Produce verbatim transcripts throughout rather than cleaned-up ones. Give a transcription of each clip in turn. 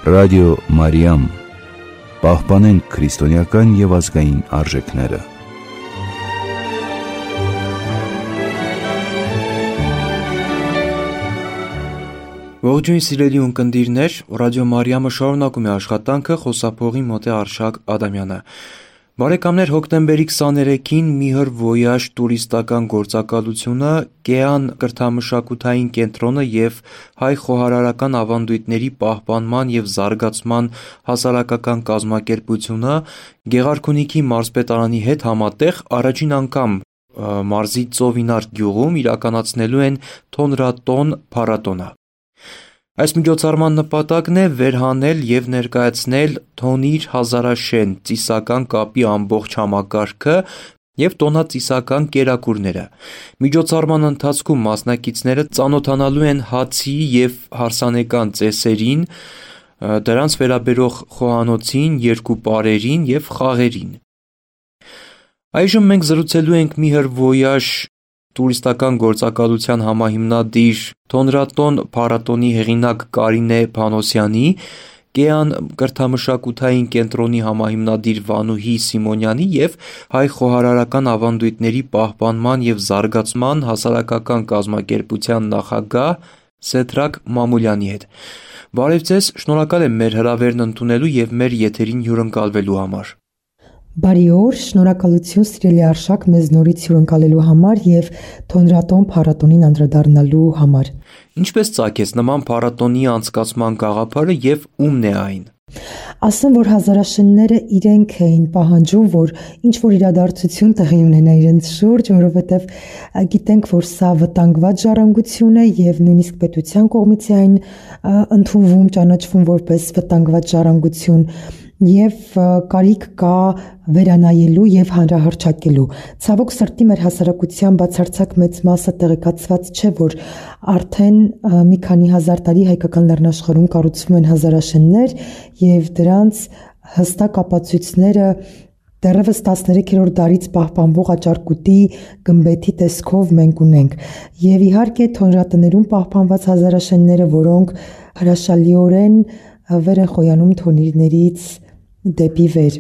Ռադիո Մարիամ, պահպանենք քրիստոնեական և ազգային արժեքները։ Ողջույն սիրելի ունկնդիրներ, Ռադիո Մարիամը շարունակում է աշխատանքը, խոսափողի մոտ է Արշակ Ադամյանը։ Բարեկամներ, հոկտեմբերի քսաներեքին Միհր Voyage տուրիստական գործակալությունը, Կեան կրթամշակութային կենտրոնը և հայ խոհարարական ավանդույթների պահպանման և զարգացման հասարակական կազմակերպությունը Գեղարքունիքի մարզպետարանի հետ համատեղ առաջին անգամ մարզի Ծովինար գյուղում իրականացնելու են թոնրատոն փառատոնը։ Այս միջոցառման նպատակն է վերհանել և ներկայացնել Թոնիր Հազարաշեն ծիսական կապի ամբողջ համակարգը և տոնածիսական կերակուրները։ Միջոցառման ընթացքում մասնակիցները ծանոթանալու են հացի և հարսանեկան ծեսերին, դրանց վերաբերող խոհանոցին, երկու պարերին և խաղերին։ Այժմ մենք զրուցելու ենք Միհր Voyage տուրիստական գործակալության համահիմնադիր, թոնրատոն փառատոնի հեղինակ Կարինե Փանոսյանի, Կեան կրթամշակութային կենտրոնի համահիմնադիր Վանուհի Սիմոնյանի և հայ խոհարարական ավանդույթների պահպանման և զարգացման հասարակական կազմակերպության նախագահ Սեդրակ Մամուլյանի հետ։ Բարև ձեզ, շնորհակալ եմ մեր հրավերն ընդունելու և մեր եթերին հյուրընկալվելու համար։ Բարի օր, շնորհակալություն սիրելի Արշակ մեզ նորից հյուրընկալելու համար և թոնրատոն փառատոնին անդրադառնալու համար։ Ինչպես ծագեց նման փառատոնի անցկացման գաղափարը և ումն է այն։ Ասեմ, որ Հազարաշենները իրենք էին պահանջում, որ ինչ-որ իրադարձություն տեղի ունենա իրենց շուրջ, որովհետև գիտենք, որ սա վտանգված ժառանգություն է և նույնիսկ պետության կողմից է այն ընդունվում, ճանաչվում որպես վտանգված ժառանգություն և կարիք կա վերանայելու և հանրահռչակելու։ Ցավոք սրտի մեր հասարակության բացարձակ մեծ մասը տեղեկացված չէ, որ արդեն մի քանի հազար տարի հայկական լեռնաշխարհում կառուցվում են հազարաշեններ և դրանց հստակ ապացույցները դեռևս տասներեքերորդ դարից պահպանվող աճարկուտի գմբեթի տեսքով մենք ունենք։ Եվ իհարկե թոնրատներում պահպանված հազարաշենները, որոնք հրաշալիորեն վեր են խոյանում թոնիրներից դեպի վեր։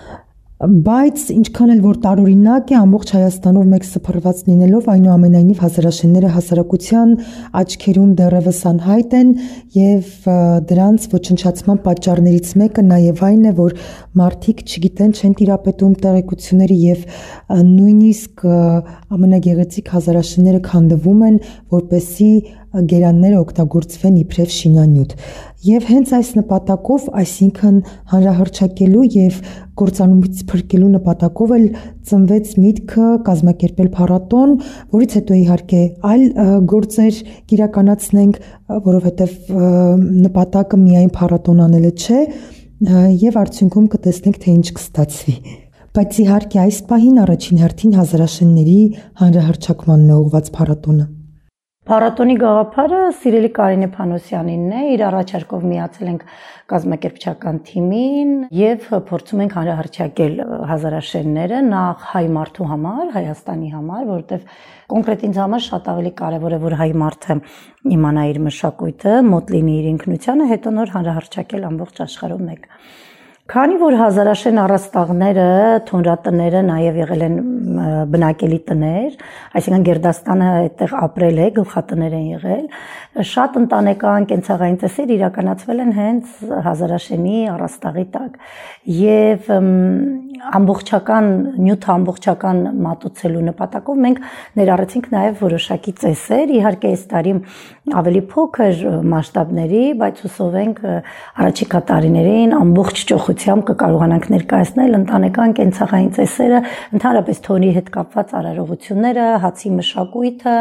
Բայց ինչքան էլ որ տարօրինակ է, ամբողջ Հայաստանով մեկ սփռված լինելով, այնուամենայնիվ հազարաշենները հասարակության աչքերում դեռևս անհայտ են և դրանց ոչնչացման պատճառներից մեկը նաև այն է, որ մարդիկ չգիտեն, չեն տիրապետում տեղեկությունների և նույնիսկ ամենագեղեցիկ հազարաշենները քանդվում են, որպեսզի գերանները օգտագործվեն իբրև շինանյութ։ Եվ հենց այս նպատակով, այսինքն հանրահռչակելու և կործանումից փրկելու նպատակով էլ ծնվեց միտքը կազմակերպել փառատոն, որից հետո իհարկե այլ գործեր կիրականացնենք, որովհետև նպատակը միայն փառատոն անելը չէ, և արդյունքում կտեսնենք, թե ինչ կստացվի։ Բայց իհարկե այս պահին առաջին հերթին հազարաշենների հանրահռչակմանն է ուղղված փառատոնը։ Փառատոնի գաղափարը սիրելի Կարինե Փանոսյանինն է, իր առաջարկով միացել ենք կազմակերպչական թիմին և փորձում ենք հանրահռչակել հազարաշենները նախ հայ մարդու համար, Հայաստանի համար, որովհետև կոնկրետ ինձ համար շատ ավելի կարևոր է, որ հայ մարդը իմանա իր մշակույթը, մոտ լինի իր ինքնությանը, հետո նոր հանրահռչակել ամբողջ աշխարհում մեկ։ Քանի որ հազարաշեն առաստաղները, թոնրատները նաև եղել են բնակելի տներ, այսինքն գերդաստանը այդտեղ ապրել է, գլխատներ են եղել, շատ ընտանեկան կենցաղային ծեսեր իրականացվել են հենց հազարաշենի առաստաղի տակ և ամբողջական նյութ ամբողջական մատուցելու նպատակով մենք ներառեցինք նաև որոշակի ծեսեր, իհարկե այս տարի ավելի փոքր մասշտաբների, բայց հուսով ենք առաջիկա տարիներին ամբողջ ճոխությամբ կկարողանանք ներկայացնել ընտանեկան կենցաղային ծեսերը, ընդհանրապես թոնի հետ կապված արարողությունները, հացի մշակույթը,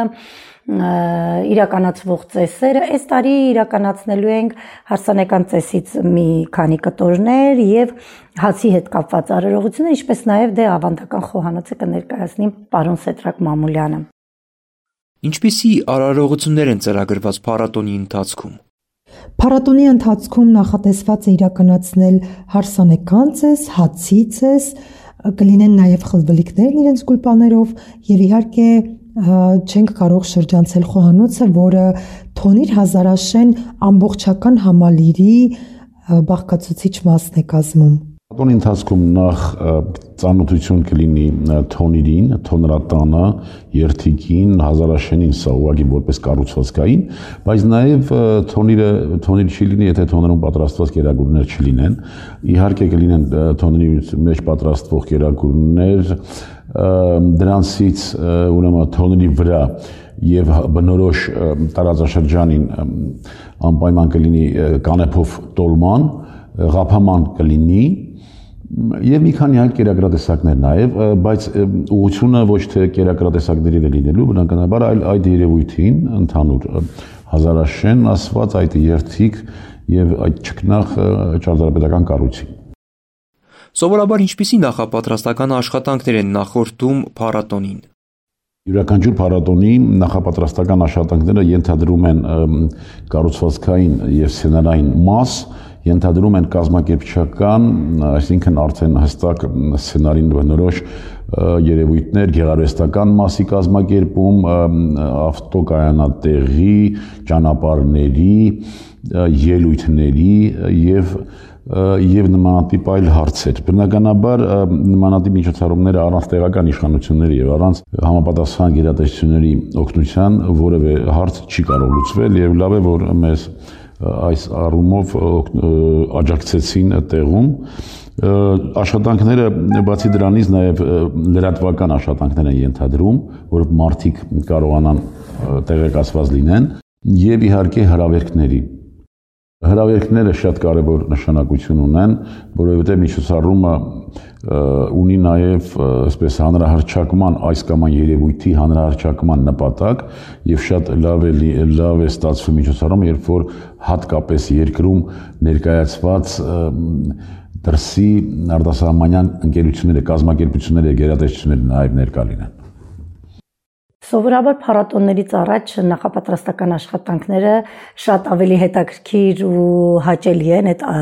իրականացվող ծեսերը։ Այս տարի իրականացնելու ենք հարսանեկան ծեսից մի քանի կտորներ և հացի հետ կապված արարողություններ, ինչպես նաև դե ավանդական խոհանոցը կներկայացնի պարոն Սեդրակ Մամուլյանը։ Ինչպիսի արարողություններ են ծրագրված փառատոնի ընթացքում։ Փառատոնի ընթացքում նախատեսված է իրականացնել հարսանեկան ծես, հացի ծես, կլինեն նաև խլվելիքներ իրենց գուլպաներով և իհարկե չենք կարող շրջանցել խոհանոցը, որը Թոնիր Հազարաշեն ամբողջական համալիրի բաղկացուցիչ մասն է կազմում։ Պատոնի ընթացքում նախ ծանոթություն կլինի թոներին, թոնրատանը, երթիկին, հազարաշենին, սա ուղղակի որպես կառուցվածքային, բայց նաև թոնիրը թոնիր չի լինի, եթե թոներում պատրաստված կերակուրներ չլինեն։ Իհարկե կլինեն թոների մեջ պատրաստվող կերակուրներ, դրանցից ուրեմն թոների վրա եւ բնորոշ տարածաշրջանին անպայման կլինի կանեփով տոլման, ղափաման կլինի եւ մի քանի այլ կերակրատեսակներ նաեւ, բայց ուղղությունը ոչ թե կերակրատեսակների է լինելու, բնականաբար այլ այդ երևույթին ընդհանուր հազարաշեն ասված այդ երթիկ եւ այդ ճկնաղ ճարտարապետական կառույցին։ Սովորաբար ինչպիսի նախապատրաստական աշխատանքներ են նախորդում փառատոնին։ Յուրաքանչյուր փառատոնի նախապատրաստական աշխատանքները ենթադրում են կառուցվածքային եւ սցենարային մաս, ենթադրում են կազմակերպչական, այսինքն արդեն հստակ սցենարին բնորոշ երևույթներ, գեղարվեստական մասի կազմակերպում, ավտոկայանատեղի, ճանապարհների, ելույթների եւ եւ նմանատիպ այլ հարցեր։ Բնականաբար նմանատիպ միջոցառումները առանց տեղական իշխանությունների եւ առանց համապատասխան գերատեսչությունների օգնության որևէ հարց չի կարող լուծվել եւ լավ է որ մեզ այս առումով աջակցեցին տեղում աշխատանքները բացի դրանից նաև լրատվական աշխատանքներ են ենթադրում, որ մարդիկ կարողանան տեղեկացված լինեն եւ իհարկե հրավերքների Հրավերքները շատ կարևոր նշանակություն ունեն, որովհետև միջոցառումը ունի նաև այսպես հանրահռչակման այս կամ այն երևույթի հանրահռչակման նպատակ եւ շատ լավ է լավ է ստացվում միջոցառումը, երբ որ հատկապես երկրում ներկայացված դրսի արտասահմանյան ընկերությունները, կազմակերպությունները, գերատեսչությունները նաև ներկա լինեն։ Սովորաբար փառատոններից առաջ նախապատրաստական աշխատանքները շատ ավելի հետաքրքիր ու հաճելի են, այդ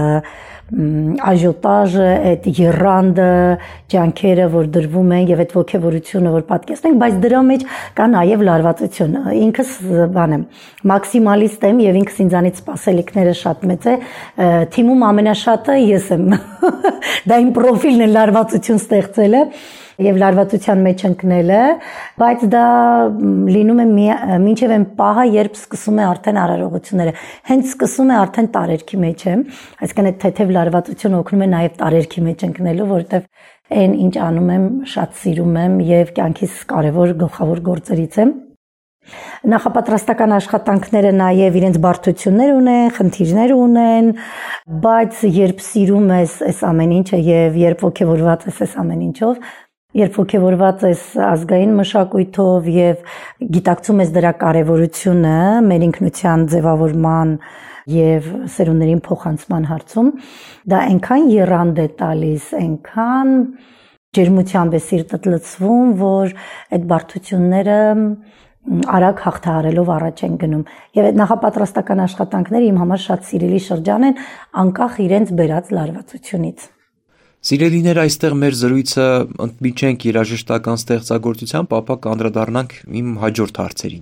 աժոտաժը, այդ եռանդը, ջանքերը, որ դրվում են եւ այդ ողջավորությունը, որ պատկերացնենք, բայց դրա մեջ կա նաեւ լարվածություն։ Ինքս բան եմ, մաքսիմալիստ եմ եւ ինքս ինձանից սպասելիքները շատ մեծ է։ Թիմում ամենաշատը ես եմ։ Դա իմ պրոֆիլն է լարվածություն ստեղծելը եւ լարվածության մեջ ընկնելը, բայց դա լինում է մինչեւ այն պահը, երբ սկսում է արդեն արարողությունները։ Հենց սկսում է արդեն տարերքի մեջ է, այսինքն այդ թեթև լարվածությունը օգնում է նաեւ տարերքի մեջ ընկնելու, որովհետեւ այն ինչ անում եմ, շատ սիրում եմ եւ կյանքիս կարեւոր գլխավոր գործերից է։ Նախապատրաստական աշխատանքները նաև իրենց բարդություններ ունեն, խնդիրներ ունեն, բայց երբ սիրում ես այս ամեն ինչը եւ երբ ոգևորված ես այս ամեն ինչով, երբ ոգևորված ես ազգային մշակույթով եւ գիտակցում ես դրա կարեւորությունը մեր ինքնության ձևավորման եւ սերունդներին փոխանցման հարցում, դա այնքան եռանդ է տալիս, այնքան ջերմությամբ է սիրտդ լցվում, որ այդ բարդությունները արագ հաղթահարելով առաջ են գնում։ Եվ այդ նախապատրաստական աշխատանքները իմ համար շատ սիրելի շրջան են, անկախ իրենց բերած լարվածությունից։ Սիրելիներ, այստեղ մեր զրույցը ընդմիջենք երաժշտական ստեղծագործությամբ, ապա կանդրադառնանք իմ հաջորդ հարցերին։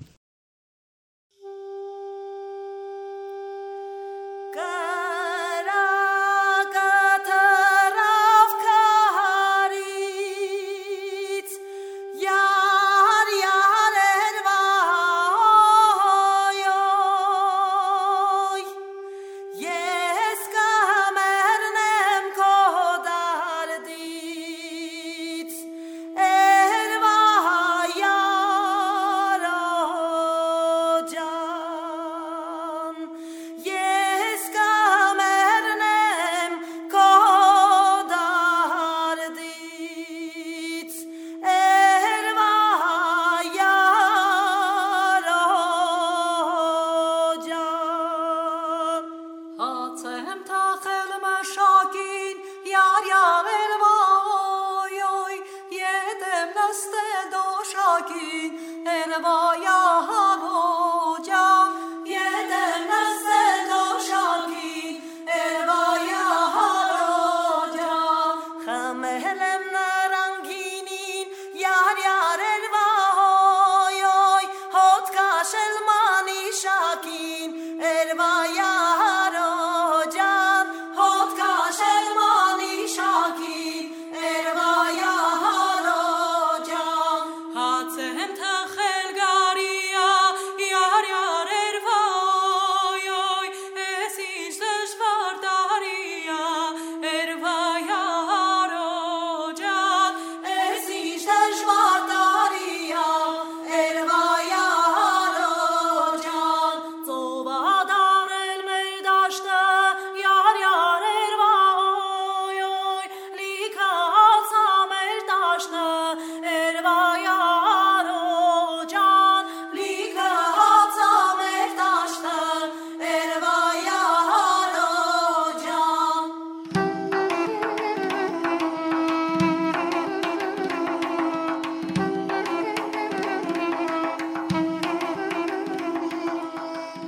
Erva yara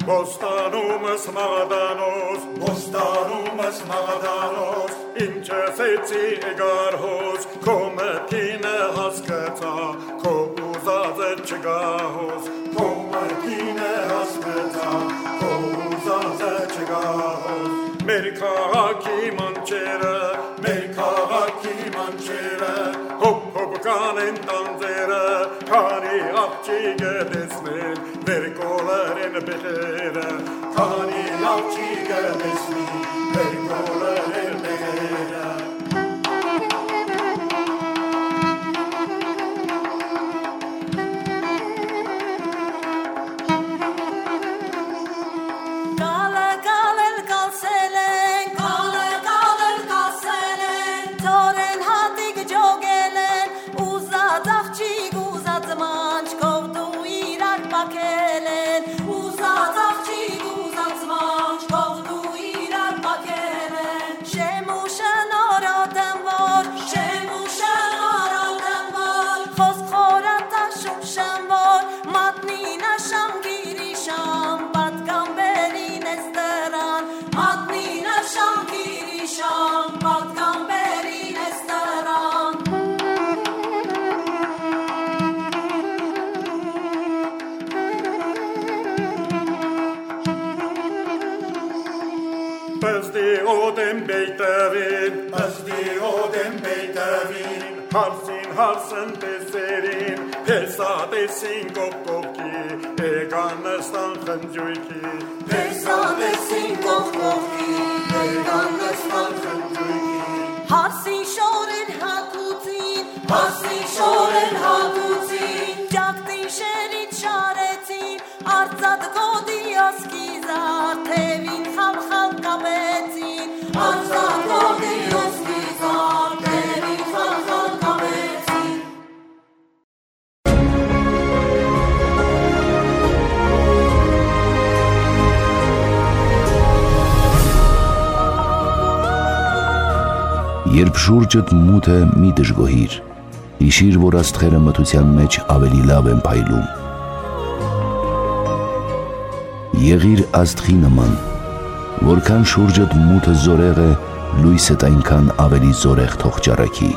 Ոստանումս մաղդանոս, ոստանումս մաղդանոս, ինչը սեցի էգարհոս, քո մտինը հասկացա, քո ուզածը չգահոս, քո մտինը հասկացա, քո ուզածը չգահոս, մեր քաղաքի մանչերը, մեր քաղաքի մանչերը, հոպ հոպ կանեն տանձերը, քանի աղջիկ դեսնել, մեր կոլերեն բեղերը, քանի աղջիկ դեսնի, մեր կոլերեն բեղերը։ Հարսին հարսն տեսերին, պեսատեսին կողկողքի, էգան նստան խնջույքի, պեսատեսին կողկողքի, էգան նստան խնջույքի, հարսին շորեն հատուցին, հարսին շորեն հատուցին, ճակտին շերից շարեցին, արծատ գոդի ասկիզար, թևին խավ խավ կապեցին, արծատ գոդի ասկիզար, թևին խավ խավ Երբ շուրջդ մութ է մի դժգոհիր, հիշիր, որ աստղերը մթության մեջ ավելի լավ են փայլում։ Եղիր աստղի նման, որքան շուրջդ մութը զորեղ է, լույսդ այնքան ավելի զորեղ թող ճառագի։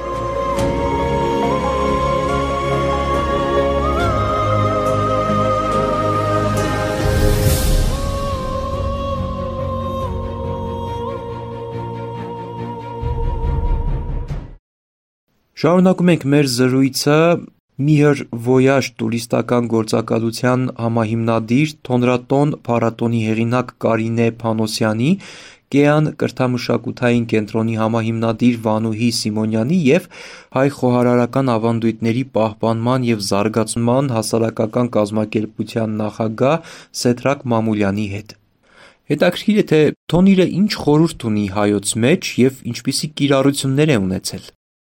Շարունակում ենք մեր զրույցը Միհր Վոյաժ տուրիստական գործակալության համահիմնադիր Թոնրատոն փառատոնի հեղինակ Կարինե Փանոսյանի, Կեան կրթամշակութային կենտրոնի համահիմնադիր Վանուհի Սիմոնյանի և հայ խոհարարական ավանդույթների պահպանման և զարգացման հասարակական կազմակերպության նախագահ Սեդրակ Մամուլյանի հետ։ Հետաքրքիր է, թե Թոնիրը ինչ խորհուրդ ունի հայոց մեջ և ինչպիսի կիրառություններ է ունեցել։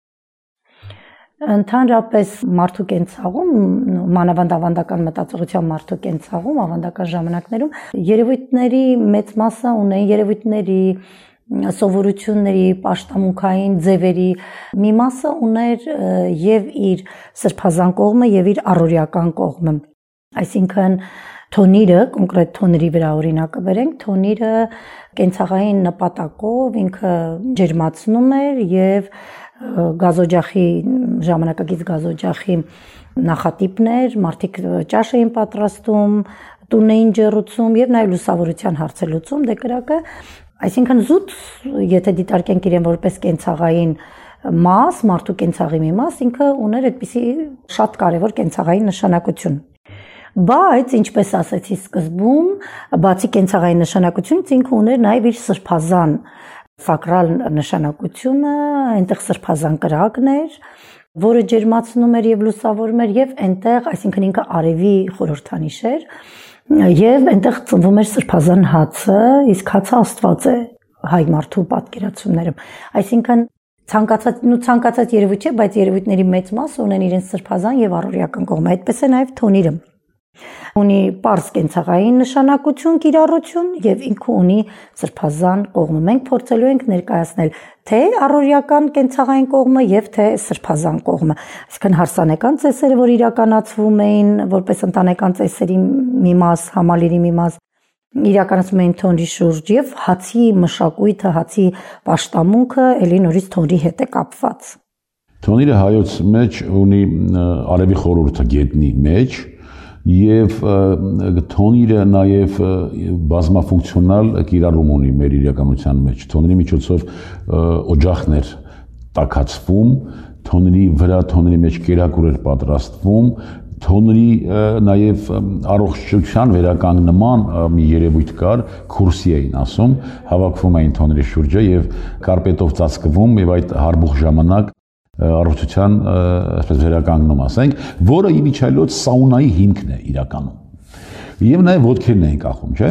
Ընդհանրապես մարդու կենցաղում, մանավանդ ավանդական մտածողության մարդու կենցաղում, ավանդական ժամանակներում երևույթների մեծ մասը ունեն երևույթների, սովորությունների, պաշտամունքային ձևերի մի մասը ուներ եւ իր սրբազան կողմը եւ իր առօրյական կողմը։ Այսինքն Թոնիրը, կոնկրետ Թոնիրի վրա օրինակը բերենք, Թոնիրը կենցաղային նպատակով ինքը ջերմացնում էր եւ գազօջախի ժամանակակից գազօջախի նախատիպներ, մարդիկ ճաշ էին պատրաստում, տուն էին ջեռուցում եւ նաեւ լուսավորության հարցեր լուծում դեկրակը, այսինքն զուտ, եթե դիտարկենք իրեն որպես կենցաղային մաս, մարդու կենցաղի մի մաս, ինքը ուներ այդպիսի շատ կարեւոր կենցաղային նշանակություն։ Բայց, ինչպես ասացի սկզբում, բացի կենցաղային նշանակությունից ինքը ուներ նաեւ իր սրբազան սակրալ նշանակությունը, այնտեղ սրբազան կրակն էր, որը ջերմացնում էր եւ լուսավորում էր եւ այնտեղ, այսինքն ինքը արևի խորհրդանիշ էր, եւ այնտեղ ծնվում էր սրբազան հացը, իսկ հացը Աստված է հայ մարդու պատկերացումներում։ Այսինքն ցանկացած ու ցանկացած երևույթ չէ, բայց երևույթների մեծ մասը ունեն իրենց սրբազան եւ առօրյական կողմը։ Այդպես է նաեւ Թոնիրը։ Ունի պարզ կենցաղային նշանակություն, կիրառություն եւ ինքը ունի սրբազան կողմը։ Մենք փորձելու ենք ներկայացնել թե առօրյական կենցաղային կողմը եւ թե սրբազան կողմը։ Այսինքն հարսանեկան ծեսերը, որ իրականացվում էին որպես ընտանեկան ծեսերի մի մաս, համալիրի մի մաս, իրականացում էին թոնրի շուրջ եւ հացի մշակույթը, հացի պաշտամունքը ելի նորից թոնրի հետ է կապված։ Թոնիրը հայոց մեջ ունի արևի խորհուրդը գետնի մեջ եւ թոնիրը նաեւ բազմաֆունկցիոնալ կիրառում ունի մեր իրականության մեջ։ Թոնիրի միջոցով օջախներ տաքացվում, թոնիրի վրա թոնիրի մեջ կերակուր էր պատրաստվում, թոնրի նաև առողջության վերականգնման մի երևույթ կար, քուրսի էին ասում, հավաքվում էին թոնրի շուրջը եւ կարպետով ծածկվում եւ այդ հարբուխ ժամանակ առողջության այսպես վերականգնում ասենք, որը իմիջիայլոց սաունայի հիմքն է իրականում։ Եվ նաև ոտքերն էին կախում, չէ՞։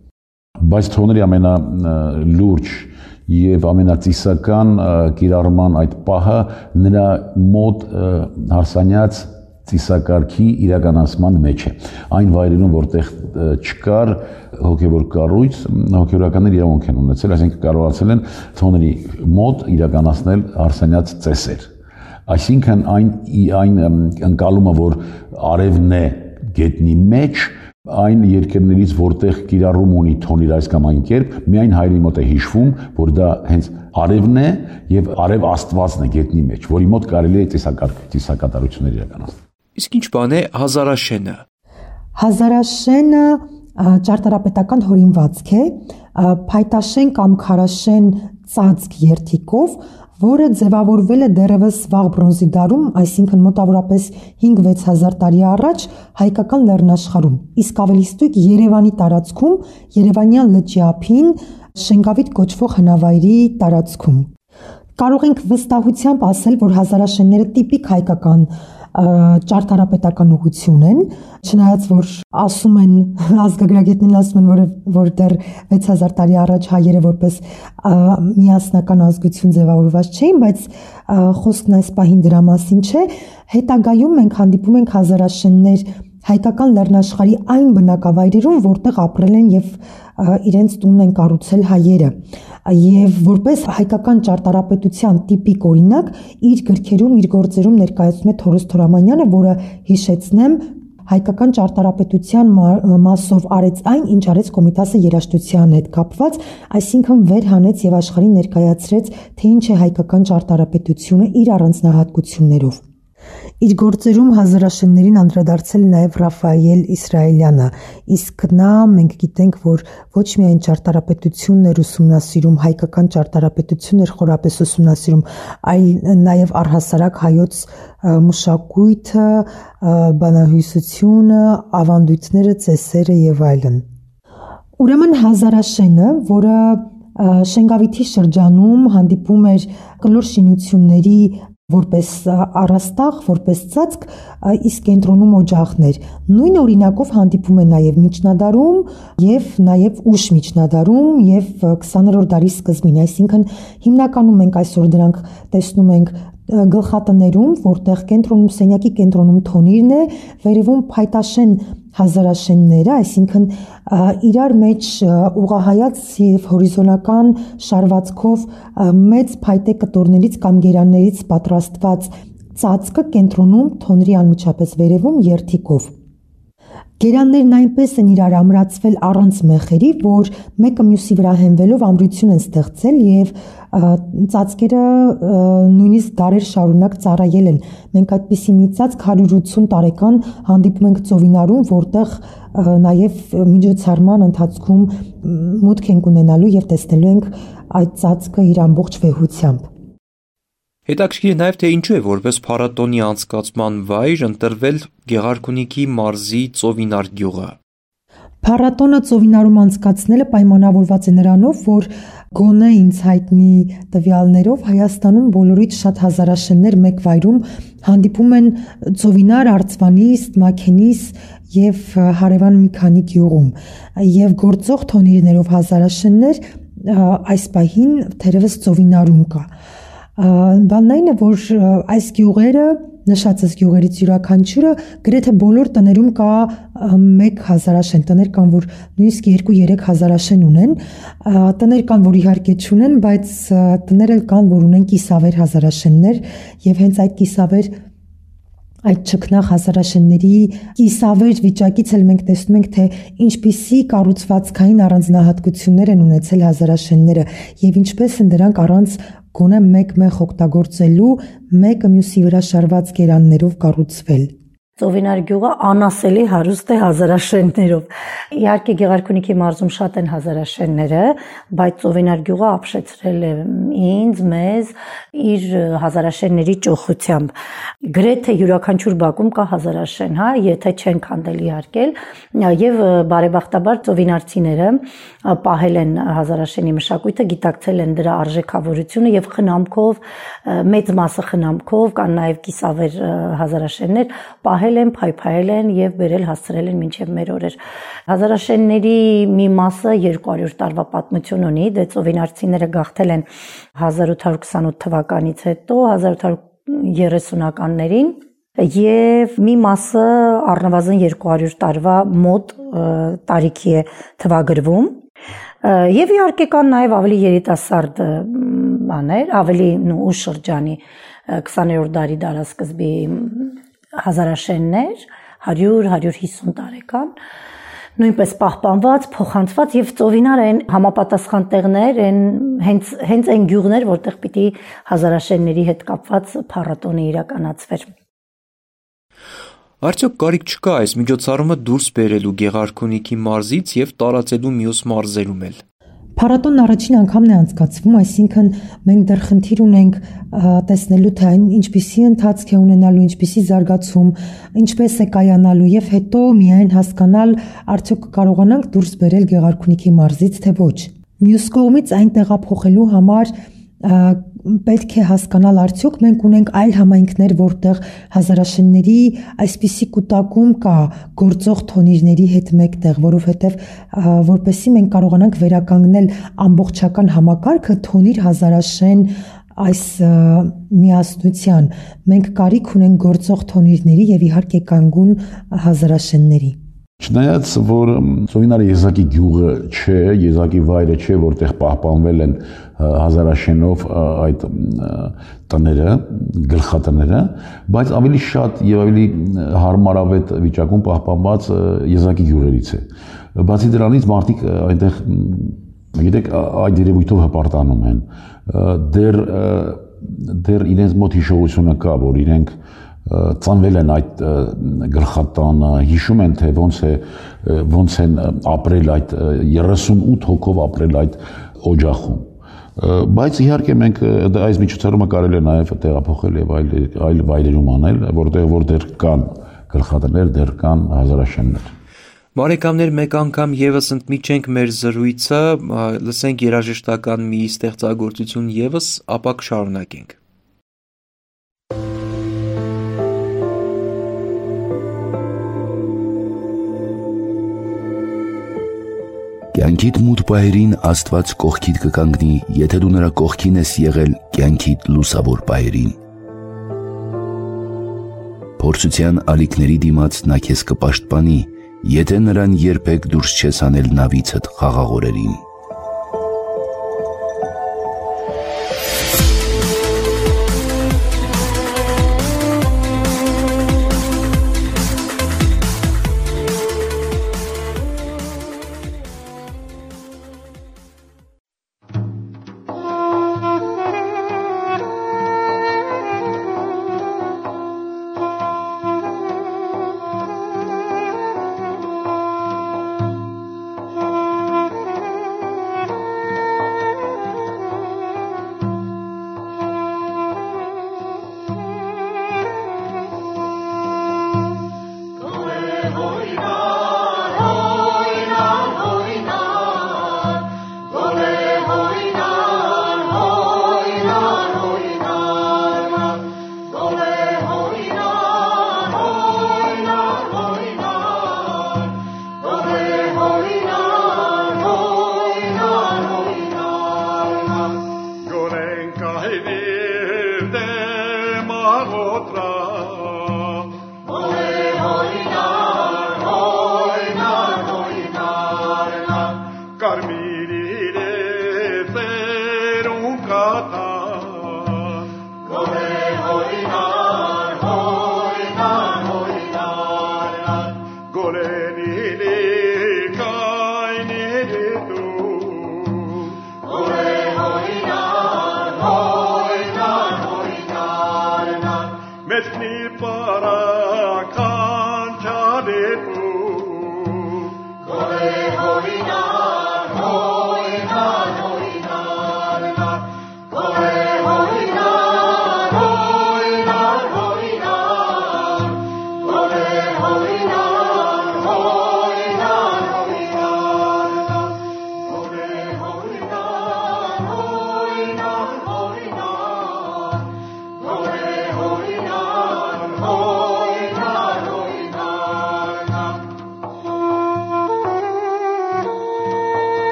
Բայց թոնրի ամենալուրջ եւ ամենածիսական կիրառման այդ պահը նրա մոտ հարսանյաց ծիսակարգի իրականացման մեջ է։ Այն վայրերում, որտեղ չկար հոգևոր կառույց, հոգևորականներ իրավունք են ունեցել, այսինքն կարողացել են թոնրի մոտ իրականացնել հարսանյաց ծեսեր։ Այսինքն այն այն ընկալումը, որ արևն է գետնի մեջ, այն երկրներից, որտեղ կիրառում ունի թոնիր այս կամ այն կերպ, միայն հայրի մոտ է հիշվում, որ դա հենց արևն է եւ արև աստվածն է գետնի մեջ, որի մոտ կարելի է ծիսակարգ ծիսակատարություններ իրականացնել։ Իսկ ինչ բան է հազարաշենը։ Հազարաշենը ճարտարապետական հորինվածք է, փայտաշեն կամ քարաշեն ծածկ երթիկով, որը ձևավորվել է դեռևս վաղ բրոնզի դարում, այսինքն մոտավորապես հինգ-վեց հազար տարի առաջ հայկական լեռնաշխարհում, իսկ ավելի ստույգ Երևանի տարածքում, Երևանյան լճի ափին, Շենգավիթ կոչվող հնավայրի տարածքում։ Կարող ենք վստահությամբ ասել, որ հազարաշենները տիպիկ հայկական ճարտարապետական ուղղություն են, չնայած որ ասում են ազգագրագետներն ասում են, որ որ դեռ վեց հազար տարի առաջ հայերը որպես միասնական ազգություն ձևավորված չէին, բայց խոսքն այս պահին դրա մասին չէ։ Հետագայում մենք հանդիպում ենք հազարաշեններ հայկական լեռնաշխարհի այն բնակավայրերում, որտեղ ապրել են եւ իրենց տունն են կառուցել հայերը, եւ որպես հայկական ճարտարապետության տիպիկ օրինակ իր գրքերում, իր գործերում ներկայացնում է Թորոս Թորամանյանը, որը հիշեցնեմ հայկական ճարտարապետության մասով արեց այն, ինչ արեց Կոմիտասը երաժշտության հետ կապված, այսինքն վեր հանեց եւ աշխարհին ներկայացրեց, թե ինչ է հայկական ճարտարապետությունը իր առանձնահատկություններով։ Իր գործերում հազարաշեններին անդրադարձել է նաև Ռաֆայել Իսրայելյանը, իսկ նա մենք գիտենք, որ ոչ միայն ճարտարապետությունն էր ուսումնասիրում, հայկական ճարտարապետությունն էր խորապես ուսումնասիրում, այլ նաև առհասարակ հայոց մշակույթը, բանահյուսությունը, ավանդույթները, ծեսերը եւ այլն։ Ուրեմն հազարաշենը, որը Շենգավիթի շրջանում հանդիպում էր կլոր շինությունների որպես առաստաղ, որպես ծածկ, իսկ կենտրոնում օջախներ։ Նույն օրինակով հանդիպում է նաև միջնադարում եւ նաև ուշ միջնադարում եւ քսաներորդ դարի սկզբին, այսինքն հիմնականում մենք այսօր դրանք տեսնում ենք գլխատներում, որտեղ կենտրոնում սենյակի կենտրոնում թոնիրն է, վերևում փայտաշեն հազարաշենները, այսինքն իրար մեջ ուղղահայաց եւ հորիզոնական շարվածքով մեծ փայտե կտորներից կամ գերաններից պատրաստված ծածկը կենտրոնում թոնրի անմիջապես վերևում երթիկով։ Գերաններն այնպես են իրար ամրացվել առանց մեխերի, որ մեկը մյուսի վրա հենվելով ամրություն են ստեղծել եւ ծածկերը նույնիսկ դարեր շարունակ ծառայել են։ Մենք այդպիսի մի ծածկ հարյուր ութսուն տարեկան հանդիպում ենք Ծովինարում, որտեղ նաեւ միջոցառման ընթացքում մուտք ենք ունենալու եւ տեսնելու ենք այդ ծածկը իր ամբողջ վեհությամբ։ Հետաքրքիր է նաև թե ինչու է որպես փառատոնի անցկացման վայր ընտրվել Գեղարքունիքի մարզի Ծովինար գյուղը։ Փառատոնը Ծովինարում անցկացնելը պայմանավորված է նրանով, որ գոնե ինձ հայտնի տվյալներով Հայաստանում բոլորից շատ հազարաշեններ մեկ վայրում հանդիպում են Ծովինար, Արցվանիս, Մաքենիս եւ հարևան մի քանի գյուղում, եւ գործող թոնիրներով հազարաշեններ այս պահին թերևս Ծովինարում կա։ Բանն այն է, որ այս գյուղերը, նշածս գյուղերից յուրաքանչյուրը գրեթե բոլոր տներում կա մեկ հազարաշեն, տներ կան, որ նույնիսկ երկու-երեք հազարաշեն ունեն, տներ կան, որ իհարկե չունեն, բայց տներ էլ կան, որ ունեն կիսավեր հազարաշեններ եւ հենց այդ կիսավեր այդ ճգնախ հազարաշենների կիսավեր վիճակից էլ մենք տեսնում ենք, թե ինչպիսի կառուցվածքային առանձնահատկություններ են ունեցել հազարաշենները եւ ինչպես են դրանք առանց գոնե մեկ-մեկ օգտագործելու մեկը մյուսի վրա շարված գերաններով կառուցվել։ Ծովինար գյուղը անասելի հարուստ է հազարաշեններով։ Իհարկե Գեղարքունիքի մարզում շատ են հազարաշենները, բայց Ծովինար գյուղը ապշեցրել է ինձ, մեզ իր հազարաշենների ճոխությամբ։ Գրեթե յուրաքանչյուր բակում կա հազարաշեն, հա, եթե չեն քանդել իհարկե, եւ բարեբախտաբար ծովինարցիները պահել են հազարաշենի մշակույթը, գիտակցել են դրա արժեքավորությունը եւ խնամքով, մեծ մասը խնամքով, կան նաեւ կիսավեր հազարաշեններ, պահել են, փայփայել են եւ բերել հասցրել են մինչեւ մեր օրեր։ Հազարաշենների մի մասը երկու հարյուր տարվա պատմություն ունի, դե ծովինարցիները գաղթել են հազար ութ հարյուր քսանութ թվականից հետո, հազար ութ հարյուր երեսունականներին եւ մի մասը առնվազն երկու հարյուր տարվա մոտ տարիքի է թվագրվում։ Եվ իհարկե կան նաև ավելի երիտասարդ բաներ, ավելի ուշ շրջանի քսաներորդ դարի դարասկզբի հազարաշեններ, հարյուր հարյուր հիսուն տարեկան, նույնպես պահպանված, փոխանցված եւ ծովինար են համապատասխան տեղներ, են հենց հենց այն գյուղներ, որտեղ պիտի հազարաշենների հետ կապված փառատոնը իրականացվեր։ Արդյոք կարիք չկա այս միջոցառումը դուրս բերելու Գեղարքունիքի մարզից եւ տարածելու մյուս մարզերում էլ։ Փառատոնն առաջին անգամն է անցկացվում, այսինքն մենք դեռ խնդիր ունենք տեսնելու, թե այն ինչպիսի ընթացք է ունենալու, ինչպիսի զարգացում, ինչպես է կայանալու եւ հետո միայն հասկանալ, արդյոք կարողանանք դուրս բերել Գեղարքունիքի մարզից, թե ոչ։ Մյուս կողմից այն տեղափոխելու համար պետք է հասկանալ, արդյոք մենք ունենք այլ համայնքներ, որտեղ հազարաշենների այսպիսի կուտակում կա գործող թոնիրների հետ մեկտեղ, որովհետև որպեսզի մենք կարողանանք վերականգնել ամբողջական համակարգը թոնիր հազարաշեն այս միասնության, մենք կարիք ունենք գործող թոնիրների եւ իհարկե կանգուն հազարաշենների։ Չնայած որ Ծովինարը եզակի գյուղը չէ, եզակի վայրը չէ, որտեղ պահպանվել են հազարաշենով այդ տները, գլխատները, բայց ավելի շատ եւ ավելի հարմարավետ վիճակում պահպանված եզակի գյուղերից է։ Բացի դրանից մարդիկ այնտեղ, գիտեք, այդ երևույթով հպարտանում են։ Դեռ դեռ իրենց մոտ հիշողությունը կա, որ իրենք ծանվել են այդ գլխատանը, հիշում են, թե ոնց է ոնց են ապրել այդ երեսունութ հոգով ապրել այդ օջախում։ Բայց իհարկե մենք այս միջոցառումը կարելի է նաև տեղափոխել եւ այլ այլ վայրերում անել, որտեղ որ դեռ կան գլխատներ, դեռ կան հազարաշեններ։ Բարեկամներ, մեկ անգամ եւս ընդմիջենք մեր զրույցը, լսենք երաժշտական մի ստեղծագործություն եւս, ապա կշարունակենք։ Կյանքիդ մութ պահերին Աստված կողքիդ կկանգնի, եթե դու նրա կողքին ես եղել կյանքիդ լուսավոր պահերին։ Փորձության ալիքների դիմաց նա քեզ կպաշտպանի, եթե նրան երբեք դուրս չես հանել նավիցդ խաղաղ օրերին։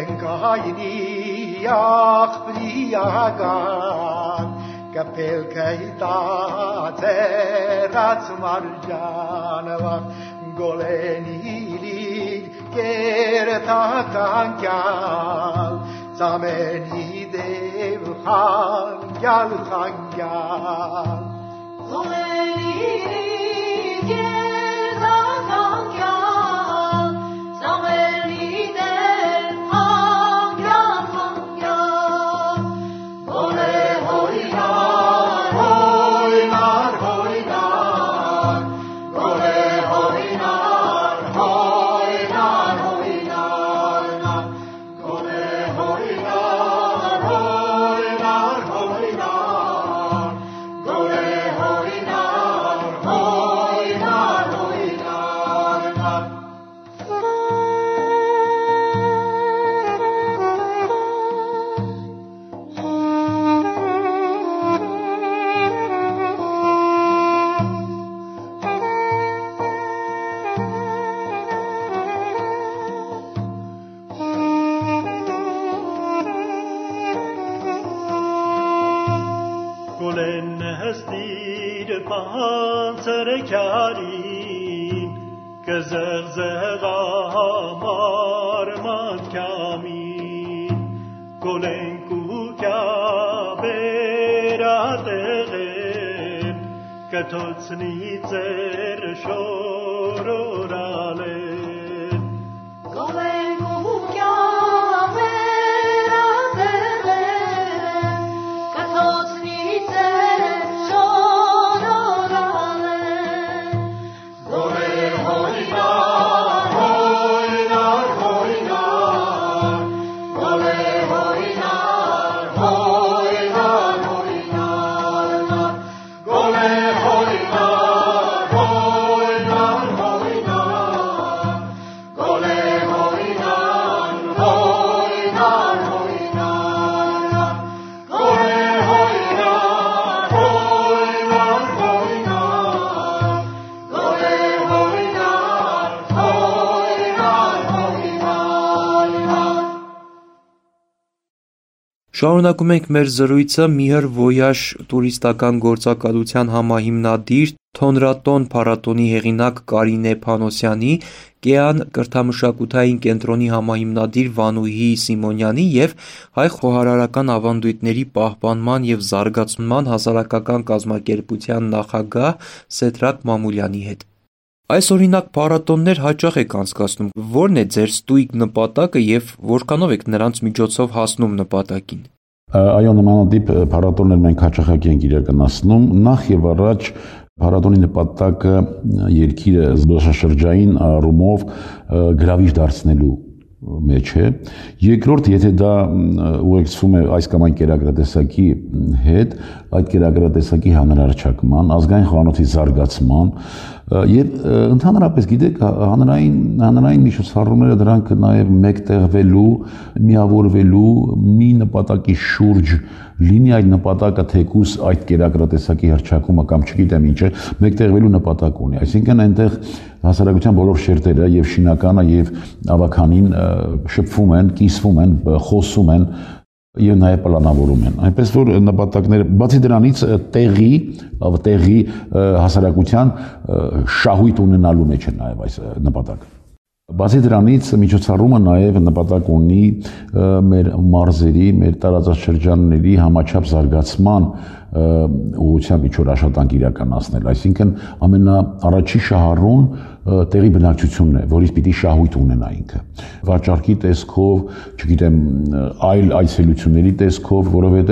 կայնի աղբրիական կպել կայտած երած մարջանվախ գոլենիլի կերտական կյալ ծամենի դև խանգյալ խանգյալ գոլենիլի կերտական կյալ ծամենի դև խանգյալ խանգյալ գոլե հորինար հորինար հորինար գոլե հորինար հորինար հորինար գոլե հորինար հորինար հորինար գոլե հորինար հորինար հորինար Գոլեն հստիր պանցրը քարին կզղզղա համար մատքամին գոլեն կուկյա բերատեղեն կթոցնի ծեր շորորալեն գոլեն կուկյա բերատեղեն կթոցնի ծեր շորորալեն գոլե հորինար հորինար հորինար գոլե հորինար հորինար հորինար գոլե հորինար հորինար հորինար գոլե հորինար հորինար հորինար գոլե հորինար հորինար հորինար գոլե հորինար հորինար հորինար Շարունակում ենք մեր զրույցը Միհր Վոյաշ տուրիստական գործակալության համահիմնադիր Թոնրատոն փառատոնի հեղինակ Կարինե Փանոսյանի, Կեան կրթամշակութային կենտրոնի համահիմնադիր Վանուհի Սիմոնյանի և հայ խոհարարական ավանդույթների պահպանման և զարգացման հասարակական կազմակերպության նախագահ Սեդրակ Մամուլյանի հետ։ Այս օրինակ փառատոններ հաճախ եք անցկացնում, ո՞րն է ձեր ստույգ նպատակը և որքանով եք նրանց միջոցով հասնում նպատակին։ Այո, նմանատիպ փառատոններ մենք հաճախակի ենք իրականացնում, նախ եւ առաջ փառատոնի նպատակը երկիրը զբոսաշրջային առումով գրավիչ դարձնելու մեջ է։ Երկրորդ, եթե դա ուղեկցվում է այս կամ այն կերակրատեսակի հետ, այդ կերակրատեսակի հանրահռչակման, ազգային խոհանոցի զարգացման եւ ընդհանրապես գիտեք հանրային հանրային միջոցառումները դրանք նաեւ մեկտեղվելու, միավորվելու մի նպատակի շուրջ լինի այդ նպատակը թեկուս այդ կերակրատեսակի հռչակումը կամ չգիտեմ ինչ է, մեկտեղվելու նպատակ ունի։ Այսինքն այնտեղ հասարակության բոլոր շերտերը եւ շինականը եւ ավականին շփվում են, կիսվում են, խոսում են եւ նաեւ պլանավորում են։ Այնպես որ նպատակները բացի դրանից տեղի, տեղի հասարակության շահույթ ունենալու մեջ է նաեւ այս նպատակը։ Բացի դրանից միջոցառումը նաև նպատակ ունի մեր մարզերի, մեր տարածաշրջանների համաչափ զարգացման ուղղությամբ ինչ-որ աշխատանք իրականացնել, այսինքն ամենաառաջի շահառուն տեղի բնակչությունն է, որից պիտի շահույթ ունենա ինքը։ Վաճառքի տեսքով, չգիտեմ, այլ այցելությունների տեսքով, որովհետև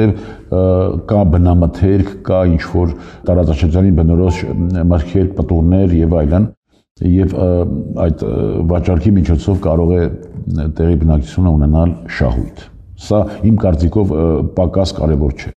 կա բնամթերք, կա ինչ-որ տարածաշրջանի բնորոշ մրգեր, պտուղներ եւ այլն, եւ այդ վաճառքի միջոցով կարող է տեղի բնակչությունը ունենալ շահույթ։ Սա իմ կարծիքով պակաս կարևոր չէ։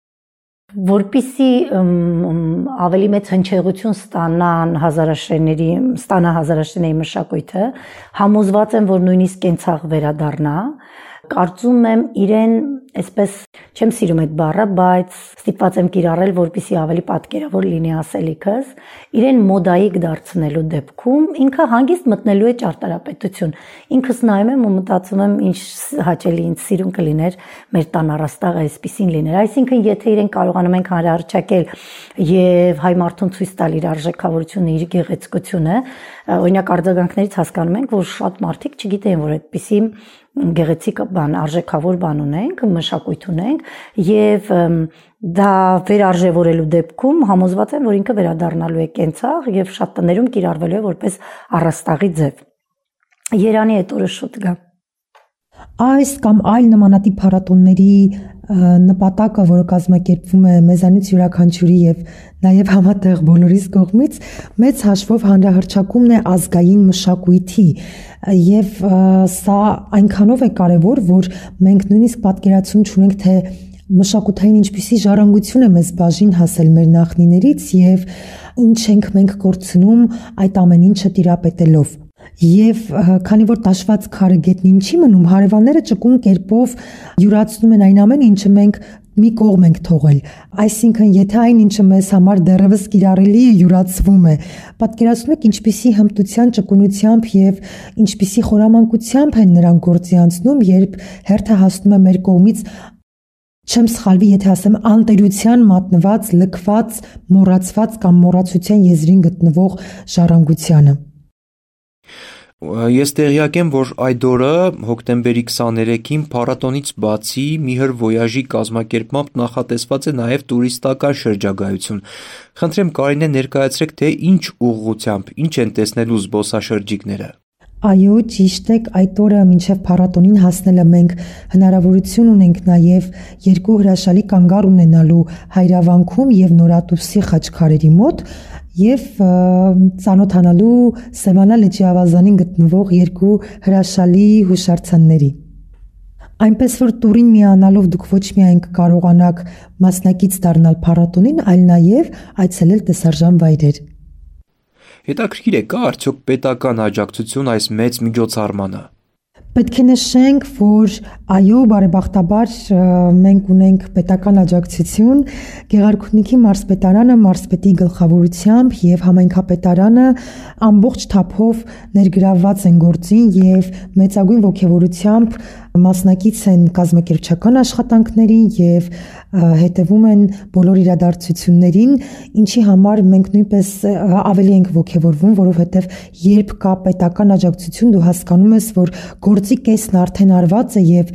Որպիսի ավելի մեծ հնչեղություն ստանան հազարաշրջանների, ստանա հազարաշրջանների մշակույթը, համոզված եմ, որ նույնիսկ կենցաղ վերադառնա, կարծում եմ իրեն այսպես չեմ սիրում այդ բառը, բայց ստիպված եմ կիրառել, որպեսզի ավելի պատկերավոր լինի ասելիքս, իրեն մոդայիկ դարձնելու դեպքում ինքը հանգիստ մտնելու է ճարտարապետություն։ Ինքս նայում եմ ու մտածում եմ, ինչ հաճելի, ինչ սիրուն կլիներ մեր տան առաստաղը այսպեսին լիներ։ Այսինքն, եթե իրեն կարողանում ենք հանրահռչակել եւ հայ մարդուն ցույց տալ իր արժեքավորությունը, իր գեղեցկությունը, օրինակ արձագանքներից հասկանում ենք, որ շատ մարդիկ չգիտեն, որ այդպիսի գեղեցիկ բան, արժեքավոր բան ունենք, մշակույթ ունենք եւ դա վերարժևորելու դեպքում համոզված եմ, որ ինքը վերադառնալու է կենցաղ եւ շատ տներում կիրառվելու է որպես առաստաղի ձև։ Երանի այդ օրը շուտ գա։ Այս կամ այլ նմանատիպ փառատոնների նպատակը, որը կազմակերպվում է մեզանից յուրաքանչյուրի եւ նաեւ համատեղ բոլորիս կողմից, մեծ հաշվով հանրահռչակումն է ազգային մշակույթի եւ սա այնքանով է կարեւոր, որ մենք նույնիսկ պատկերացում չունենք, թե մշակութային ինչպիսի ժառանգություն է մեզ բաժին հասել մեր նախնիներից եւ ինչ ենք մենք կորցնում այդ ամեն ինչը տիրապետելով։ Եվ քանի որ տաշված քարը գետնին չի մնում, հարևանները ճկուն կերպով յուրացնում են այն ամեն ինչը մենք մի կողմ ենք թողել։ Այսինքն, եթե այն ինչը մեզ համար դեռևս կիրառելի է, յուրացվում է, պատկերացնում եք ինչպիսի հմտության, ճկունությամբ եւ ինչպիսի խորամանկությամբ են նրանք գործի անցնում, երբ հերթը հասնում է մեր կողմից, չեմ սխալվի, եթե ասեմ անտերության մատնված, լքված, մոռացված կամ մոռացության եզրին գտնվող ժառանգությանը։ Ես տեղյակ եմ, որ այդ օրը հոկտեմբերի քսաներեքին փառատոնից բացի Միհր Voyage-ի կազմակերպմամբ նախատեսված է նաև տուրիստական շրջագայություն։ Խնդրեմ, Կարինե, ներկայացրեք, թե ինչ ուղղությամբ, ինչ են տեսնելու զբոսաշրջիկները։ Այո, ճիշտ եք, այդ օրը մինչև փառատոնին հասնելը մենք հնարավորություն ունենք նաև երկու հրաշալի կանգառ ունենալու Հայրավանքում եւ Նորատուսի խաչքարերի մոտ եւ ծանոթանալու Սևանա լճի ավազանին գտնվող երկու հրաշալի հուշարձանների։ Այնպես որ տուրին միանալով դուք ոչ միայն կկարողանաք մասնակից դառնալ փառատոնին, այլ նաև այցելել տեսարժան վայրեր։ Հետաքրքիր է, կա արդյոք պետական աջակցություն այս մեծ միջոցառմանը։ Պետք է նշենք, որ այո, բարեբախտաբար մենք ունենք պետական աջակցություն, Գեղարքունիքի մարզպետարանը մարզպետի գլխավորությամբ եւ համայնքապետարանը ամբողջ թափով ներգրավված են գործին եւ մեծագույն ողջավորությամբ մասնակից են կազմակերպչական աշխատանքներին եւ հետևում են բոլոր իրադարձություններին, ինչի համար մենք նույնպես ավելի ենք ողջավորվում, որովհետեւ երբ կա պետական աջակցություն, դու հասկանում ես, որ գործի կեսն արդեն արված է եւ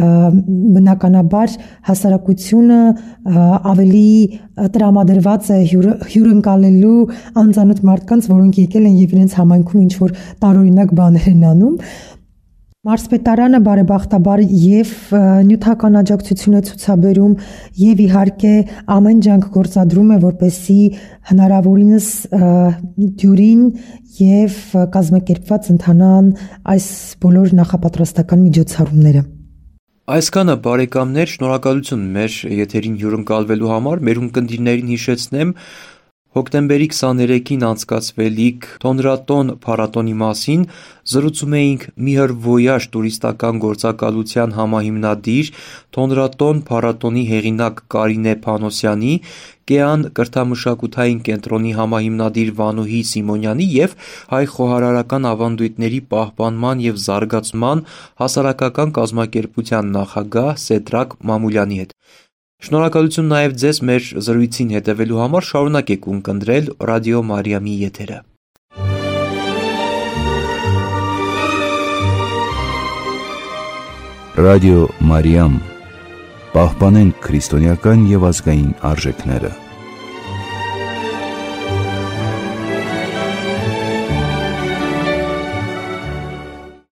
բնականաբար հասարակությունը ավելի տրամադրված է հյուրընկալելու անծանոթ մարդկանց, որոնք եկել են եւ իրենց համայնքում ինչ որ տարօրինակ բաներ են անում։ Մարզպետարանը բարեբախտաբար եւ նյութական աջակցություն է ցուցաբերում եւ իհարկե ամեն ջանք գործադրում է, որպեսզի հնարավորինս դյուրին եւ կազմակերպված ընթանան այս բոլոր նախապատրաստական միջոցառումները։ Այսքանը բարեկամներ, շնորհակալություն մեր եթերին հյուրընկալվելու համար, մեր ունկնդիրներին հիշեցնեմ հոկտեմբերի քսաներեքին անցկացվելիք Թոնրատոն փառատոնի մասին զրուցում էինք Միհր Voyage տուրիստական գործակալության համահիմնադիր Թոնրատոն փառատոնի հեղինակ Կարինե Փանոսյանի, Կեան կրթամշակութային կենտրոնի համահիմնադիր Վանուհի Սիմոնյանի եւ հայ խոհարարական ավանդույթների պահպանման եւ զարգացման հասարակական կազմակերպության նախագահ Սեդրակ Մամուլյանի հետ։ Շնորհակալություն նաև ձեզ մեր զրույցին հետևելու համար, շարունակեք ունկնդրել Ռադիո Մարիամի եթերը։ Ռադիո Մարիամ, պահպանենք քրիստոնեական եւ ազգային արժեքները։